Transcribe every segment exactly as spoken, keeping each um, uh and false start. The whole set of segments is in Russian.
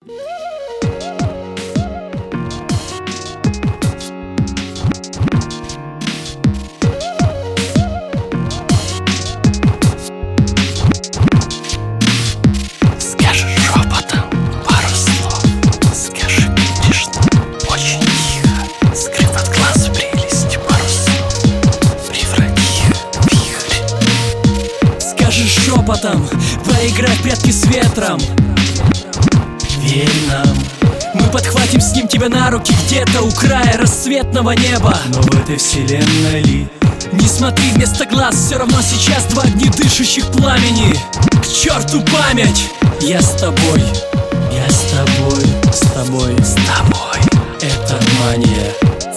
Шепотом поиграй в прятки с ветром. Верь нам, мы подхватим с ним тебя на руки где-то у края рассветного неба. Но в этой вселенной ли? Не смотри вместо глаз, все равно сейчас два дни дышащих пламени. К черту память! Я с тобой, я с тобой, с тобой, с тобой. Это мания.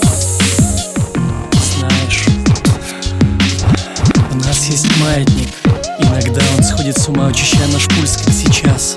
Знаешь, у нас есть маятник. Иногда он сходит с ума, учащая наш пульс, как сейчас.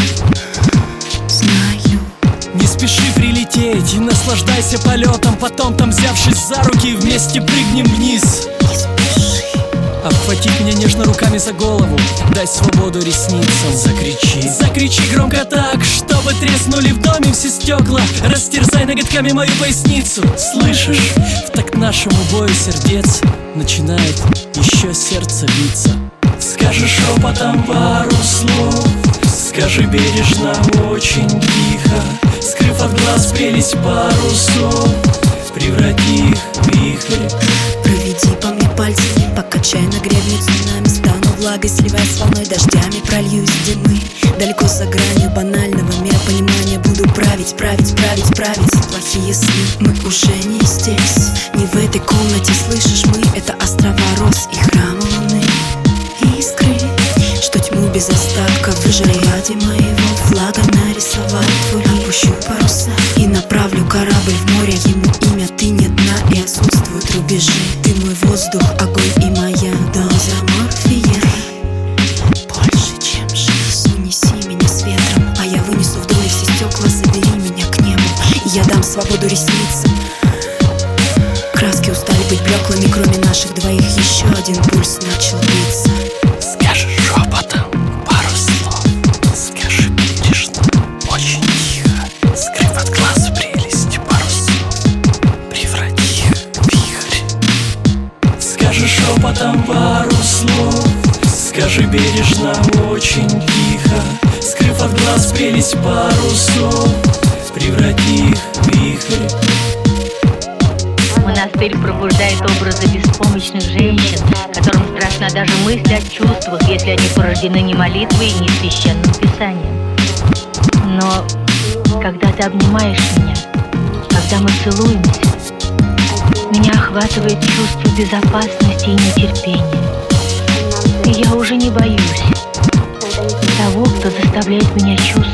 Знаю. Не спеши прилететь и наслаждайся полетом. Потом там, взявшись за руки, вместе прыгнем вниз. Не спеши. Обхватив меня нежно руками за голову, дай свободу ресницам. Закричи, закричи громко так, чтобы треснули в доме все стекла. Растерзай ноготками мою поясницу. Слышишь? В такт нашему бою сердец начинает еще сердце биться. Скажи шепотом пару слов, скажи бережно, очень тихо, скрыв от глаз прелесть парусов, преврати их в вихрь. Проведи по мне пальцами, покачай на гребне цунами. Стану влагой, сливаясь с волной, дождями прольюсь дымы. Далеко за гранью банального миропонимания буду править, править, править, править. Плохие сны, мы уже не здесь, не в этой комнате, слышишь, мы — это острова роз и храмы луны. Искры, что тьму без остатка выжгли. Ради моего флага нарисовали твой лик. Опущу паруса и направлю корабль в море. Ему имя, ты не дна и отсутствуют рубежи. Ты мой воздух, огонь и моя доза морфия. Больше, чем жизнь. Унеси меня с ветром, а я вынесу в доме все стекла. Забери меня к небу, и я дам свободу ресницам. Краски устали быть блеклыми, кроме наших двоих. Еще один пульс начал биться. Скажи шепотом пару слов, скажи бережно, очень тихо, скрыв от глаз прелесть парусов, преврати их в вихрь. Скажи шепотом пару слов, скажи бережно, очень тихо, скрыв от глаз прелесть парусов, преврати их в вихрь. Монастырь пробуждает образы беспомощных женщин, которым страшна даже мысль о чувствах, если они порождены не молитвой и не священным писанием. Но когда ты обнимаешь меня, когда мы целуемся, меня охватывает чувство безопасности и нетерпения. И я уже не боюсь того, кто заставляет меня чувствовать